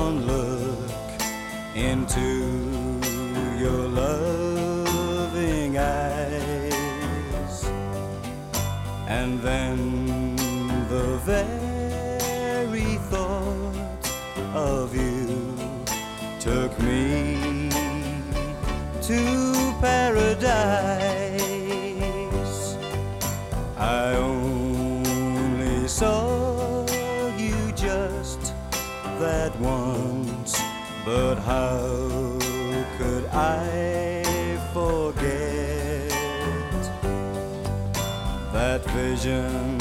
one look into your loving eyes, and then the very thought of you took me to paradise. I only saw you just that once, but how could I forget that vision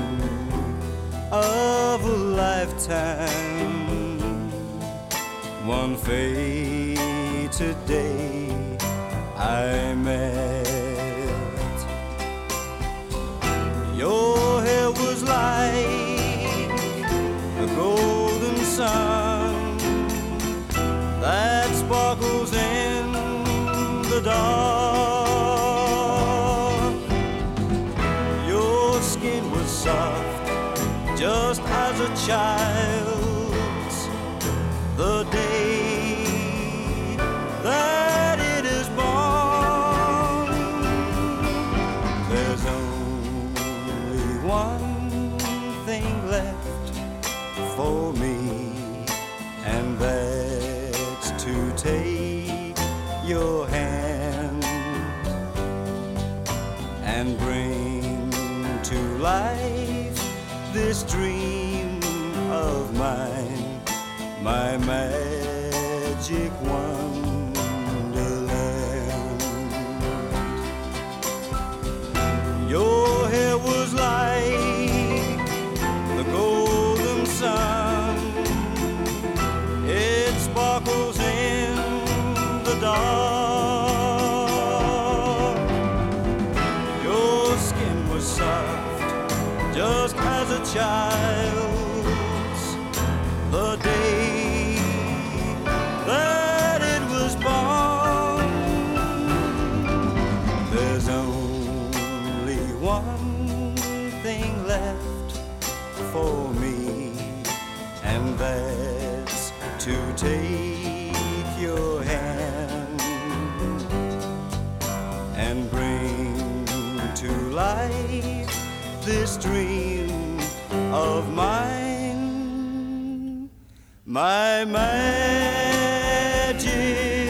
of a lifetime, one fated day I met. Your hair was like the golden sun that sparkles in the dark. Your skin was soft, just as a child's, the day that it is born. There's only one thing left for me, and that's to take your hand and bring to life this dream of mine, my magic wonderland. Your hair was like the golden sun, it sparkles in the dark. Your skin was soft, just as a child's, the day that it was born. There's only one thing left for me, and that's to take your hand and bring to life this dream of mine, my magic